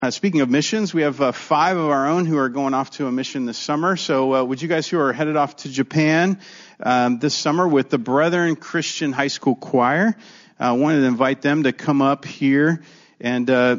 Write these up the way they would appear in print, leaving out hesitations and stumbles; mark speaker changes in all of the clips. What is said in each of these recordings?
Speaker 1: Speaking of missions, we have 5 of our own who are going off to a mission this summer. So would you guys who are headed off to Japan this summer with the Brethren Christian High School Choir, I wanted to invite them to come up here. And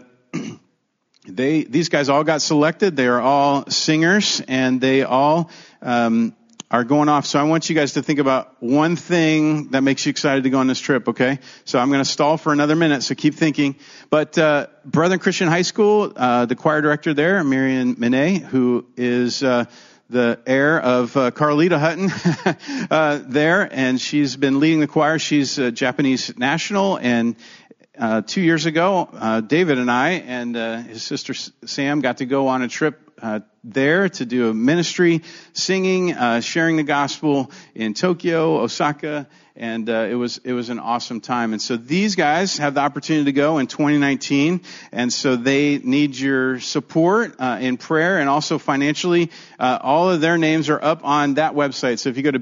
Speaker 1: these guys all got selected. They are all singers, and they all are going off. So I want you guys to think about one thing that makes you excited to go on this trip, okay? So I'm going to stall for another minute, so keep thinking. But Brethren Christian High School, the choir director there, Marion Minet, who is the heir of Carlita Hutton there, and she's been leading the choir. She's a Japanese national, and 2 years ago, David and I and his sister Sam got to go on a trip there to do a ministry, singing, sharing the gospel in Tokyo, Osaka, and it was an awesome time. And so these guys have the opportunity to go in 2019, and so they need your support in prayer and also financially. All of their names are up on that website. So if you go to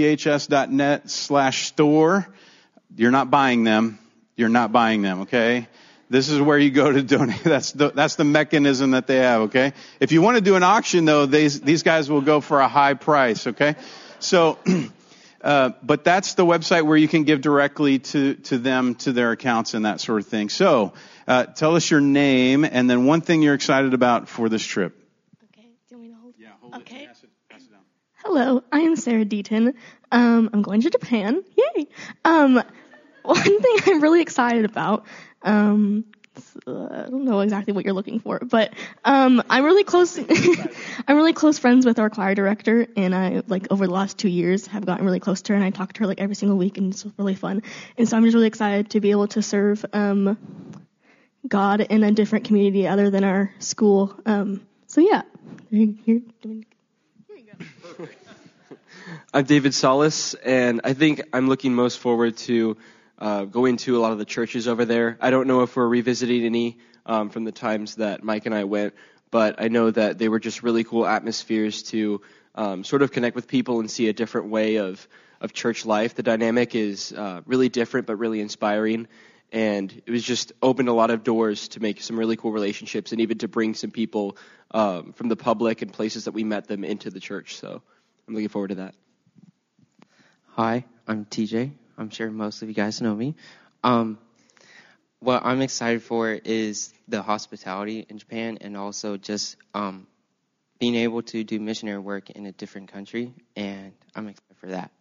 Speaker 1: bchs.net/store, you're not buying them. You're not buying them, okay? This is where you go to donate. That's the mechanism that they have, okay? If you want to do an auction, though, these guys will go for a high price, okay? So, but that's the website where you can give directly to them, to their accounts and that sort of thing. So, tell us your name and then one thing you're excited about for this trip.
Speaker 2: Okay. Do you want me to hold?
Speaker 1: Yeah, hold
Speaker 2: okay.
Speaker 1: it. Pass it down.
Speaker 2: Hello, I am Sarah Deaton. I'm going to Japan. Yay! One thing I'm really excited about, I don't know exactly what you're looking for, but I'm really close. I'm really close friends with our choir director, and I over the last 2 years have gotten really close to her, and I talk to her every single week, and it's really fun. And so I'm just really excited to be able to serve God in a different community other than our school. So yeah, here you go.
Speaker 3: I'm David Solis, and I think I'm looking most forward to going to a lot of the churches over there. I don't know if we're revisiting any from the times that Mike and I went, but I know that they were just really cool atmospheres to sort of connect with people and see a different way of church life. The dynamic is really different but really inspiring, and it was just opened a lot of doors to make some really cool relationships and even to bring some people from the public and places that we met them into the church. So I'm looking forward to that.
Speaker 4: Hi, I'm TJ. I'm sure most of you guys know me. What I'm excited for is the hospitality in Japan and also just being able to do missionary work in a different country, and I'm excited for that.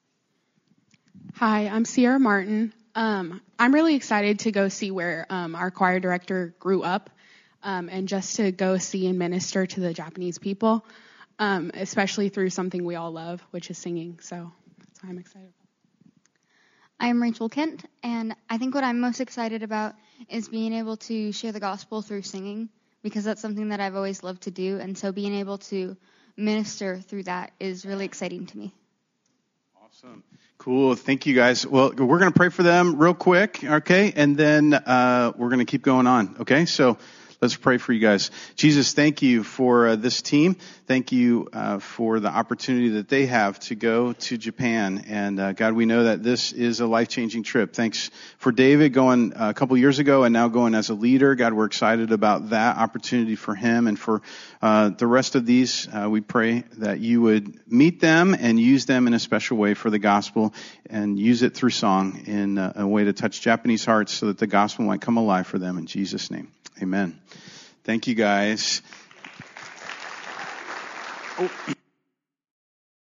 Speaker 5: Hi, I'm Sierra Martin. I'm really excited to go see where our choir director grew up and just to go see and minister to the Japanese people, especially through something we all love, which is singing. So that's why I'm excited about.
Speaker 6: I'm Rachel Kent, and I think what I'm most excited about is being able to share the gospel through singing, because that's something that I've always loved to do, and so being able to minister through that is really exciting to me.
Speaker 1: Awesome. Cool. Thank you, guys. Well, we're going to pray for them real quick, okay? And then we're going to keep going on, okay? So let's pray for you guys. Jesus, thank you for this team. Thank you for the opportunity that they have to go to Japan. And God, we know that this is a life-changing trip. Thanks for David going a couple years ago and now going as a leader. God, we're excited about that opportunity for him and for the rest of these. We pray that you would meet them and use them in a special way for the gospel and use it through song in a way to touch Japanese hearts so that the gospel might come alive for them. In Jesus' name. Amen. Thank you, guys. Oh.